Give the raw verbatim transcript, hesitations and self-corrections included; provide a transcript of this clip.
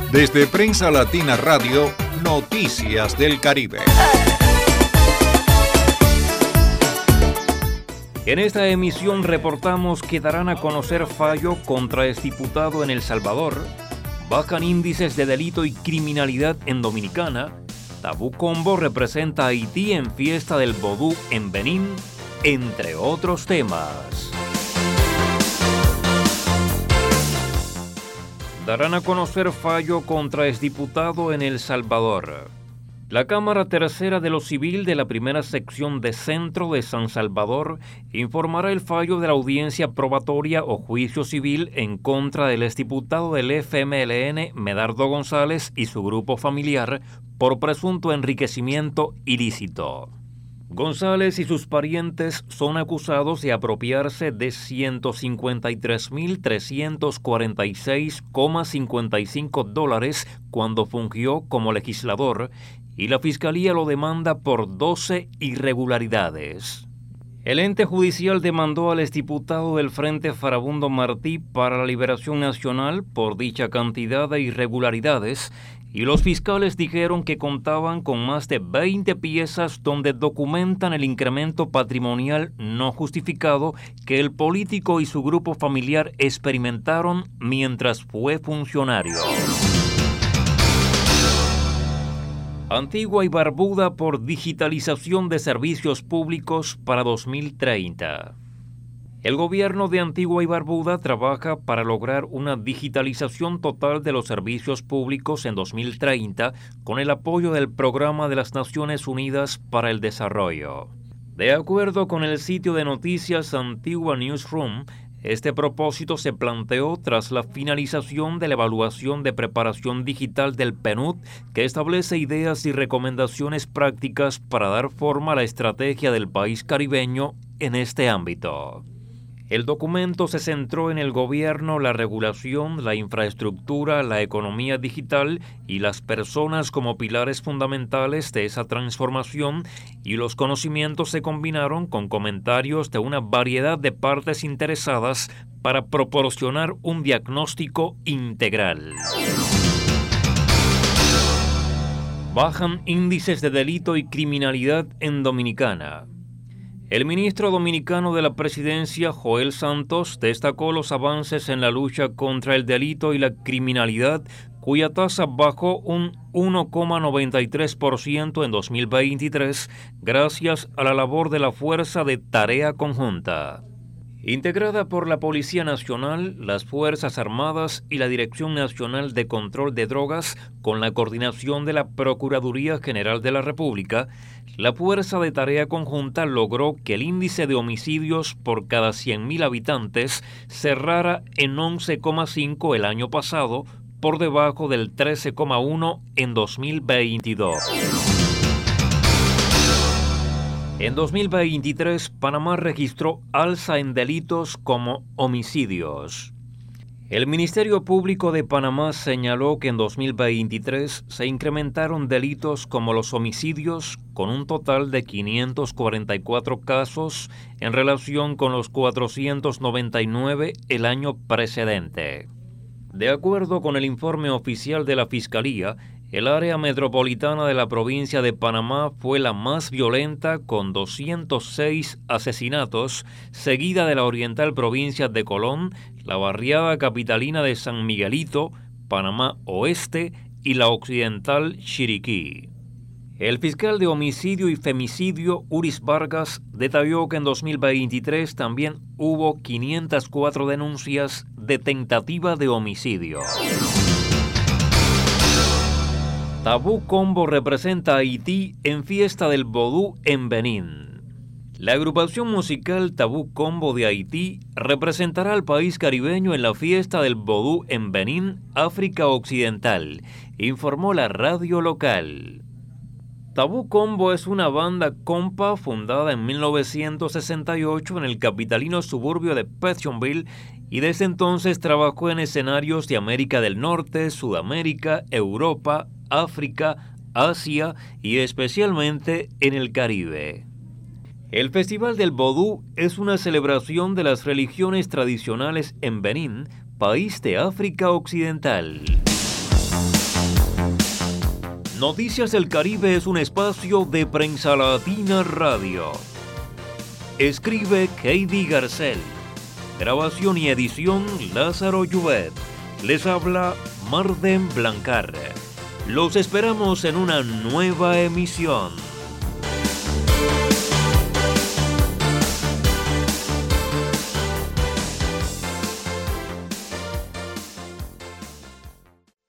Desde Prensa Latina Radio, Noticias del Caribe. En esta emisión reportamos que darán a conocer fallo contra exdiputado en El Salvador, bajan índices de delito y criminalidad en Dominicana, Tabú Combo representa a Haití en fiesta del vodú en Benín, entre otros temas. Darán a conocer fallo contra exdiputado en El Salvador. La Cámara Tercera de lo Civil de la Primera Sección de Centro de San Salvador informará el fallo de la audiencia probatoria o juicio civil en contra del exdiputado del F M L N, Medardo González, y su grupo familiar por presunto enriquecimiento ilícito. González y sus parientes son acusados de apropiarse de ciento cincuenta y tres mil trescientos cuarenta y seis coma cincuenta y cinco dólares cuando fungió como legislador, y la Fiscalía lo demanda por doce irregularidades. El ente judicial demandó al exdiputado del Frente Farabundo Martí para la Liberación Nacional por dicha cantidad de irregularidades, y los fiscales dijeron que contaban con más de veinte piezas donde documentan el incremento patrimonial no justificado que el político y su grupo familiar experimentaron mientras fue funcionario. Antigua y Barbuda por digitalización de servicios públicos para dos mil treinta. El gobierno de Antigua y Barbuda trabaja para lograr una digitalización total de los servicios públicos en dos mil treinta con el apoyo del Programa de las Naciones Unidas para el Desarrollo. De acuerdo con el sitio de noticias Antigua Newsroom, este propósito se planteó tras la finalización de la evaluación de preparación digital del P N U D, que establece ideas y recomendaciones prácticas para dar forma a la estrategia del país caribeño en este ámbito. El documento se centró en el gobierno, la regulación, la infraestructura, la economía digital y las personas como pilares fundamentales de esa transformación, y los conocimientos se combinaron con comentarios de una variedad de partes interesadas para proporcionar un diagnóstico integral. Bajan índices de delito y criminalidad en Dominicana. El ministro dominicano de la Presidencia, Joel Santos, destacó los avances en la lucha contra el delito y la criminalidad, cuya tasa bajó un uno coma noventa y tres por ciento en dos mil veintitrés gracias a la labor de la Fuerza de Tarea Conjunta. Integrada por la Policía Nacional, las Fuerzas Armadas y la Dirección Nacional de Control de Drogas, con la coordinación de la Procuraduría General de la República, la Fuerza de Tarea Conjunta logró que el índice de homicidios por cada cien mil habitantes cerrara en once coma cinco el año pasado, por debajo del trece coma uno en dos mil veintidós. En dos mil veintitrés, Panamá registró alza en delitos como homicidios. El Ministerio Público de Panamá señaló que en dos mil veintitrés se incrementaron delitos como los homicidios, con un total de quinientos cuarenta y cuatro casos en relación con los cuatrocientos noventa y nueve el año precedente. De acuerdo con el informe oficial de la Fiscalía, el área metropolitana de la provincia de Panamá fue la más violenta, con doscientos seis asesinatos, seguida de la oriental provincia de Colón, la barriada capitalina de San Miguelito, Panamá Oeste y la occidental Chiriquí. El fiscal de homicidio y femicidio, Uris Vargas, detalló que en dos mil veintitrés también hubo quinientas cuatro denuncias de tentativa de homicidio. Tabú Combo representa a Haití en fiesta del vodú en Benín. La agrupación musical Tabú Combo de Haití representará al país caribeño en la fiesta del vodú en Benín, África Occidental, informó la radio local. Tabú Combo es una banda compa fundada en mil novecientos sesenta y ocho en el capitalino suburbio de Pétionville, y desde entonces trabajó en escenarios de América del Norte, Sudamérica, Europa, África, Asia y especialmente en el Caribe. El Festival del Vodú es una celebración de las religiones tradicionales en Benín, país de África Occidental. Noticias del Caribe es un espacio de Prensa Latina Radio. Escribe Katie Garcel. Grabación y edición Lázaro Lluvet. Les habla Marden Blancar. Los esperamos en una nueva emisión.